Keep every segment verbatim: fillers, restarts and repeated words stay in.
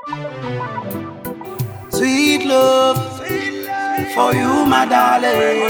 Sweet love for you, my darling.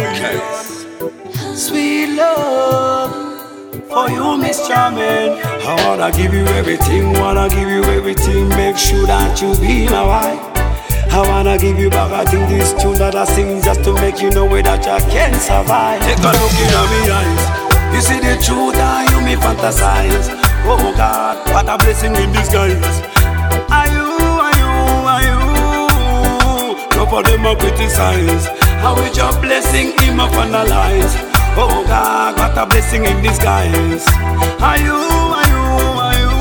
Sweet love for you, Miss Charming. I wanna give you everything, wanna give you everything. Make sure that you be my wife. I wanna give you back, I think this tune that I sing just to make you know that you can survive. Take a look in my eyes. You see the truth and you me fantasize. Oh God, what a blessing in disguise. Are you, are you, are you? No for them I criticize. How is your blessing him I finalize? Oh God, what a blessing in disguise. Are you, are you, are you?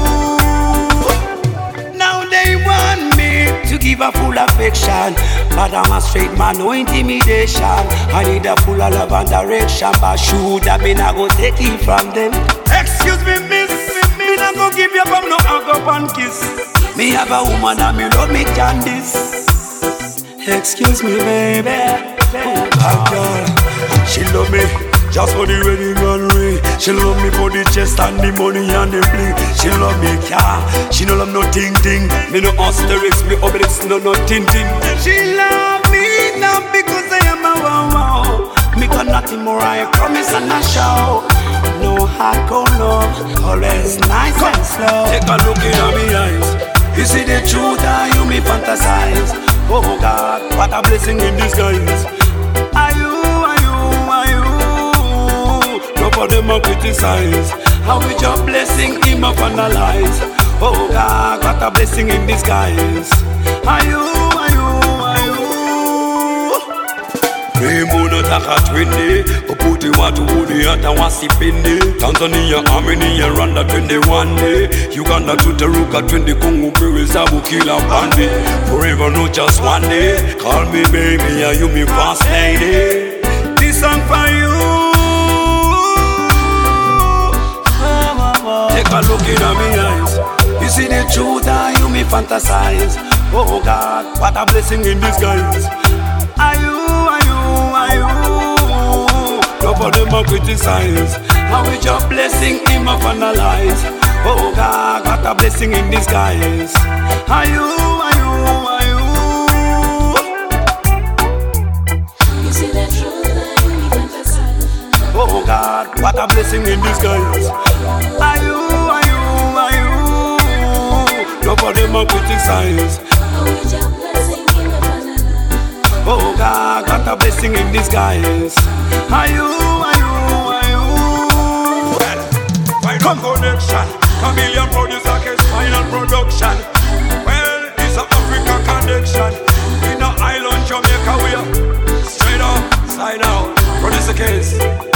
Now they want me to give a full affection, but I'm a straight man, no intimidation. I need a full of love and direction, but should I be not go take it from them? Excuse me, miss, me not go give you up, no hug up and kiss. Me have a woman and me love me Candice. Excuse me, baby. Oh, God, girl, she love me just for the wedding and ring. She love me for the chest and the money and the bling. She love me car, she no love no ting ting. Me no Asterix, me Obelix, no no ting ting. She love me not because I am a wow wow. Me got nothing more, I promise and I show. No hardcore love, always nice and slow. Take a look in my eyes. You see the truth and you me fantasize. Oh God, what a blessing in disguise. Are you, are you, are you? No for them I criticize. How is your blessing him I finalize? Oh God, what a blessing in disguise. Are you, are you, are you? Remuna taka twende, Uputi watu udi hata wasipende. Tanzania, Armenia, Rwanda twenty-one day. Uganda tutaruka twende, Kongo Peru sabu kila pande. Forever not just one day. Call me baby, are you me first lady? This song for you. Take a look in my eyes. You see the truth and you me fantasize. Oh God, what a blessing in disguise. Are you, are you, are you? No for them I criticize. How is your blessing him I finalize? Oh God, what a blessing in disguise. Are you, are you, are you? You see the truth and you me fantasize. Oh God, what a blessing in disguise. Are you, are you, are you? No for them I criticize. How is your blessing in my finalize? Oh God, what a blessing in disguise. Are you, are you, are you? Well, come connection. Chameleon producer case final production. Well, it's a Africa connection. In a island Jamaica we are straight up, side out. Producer case.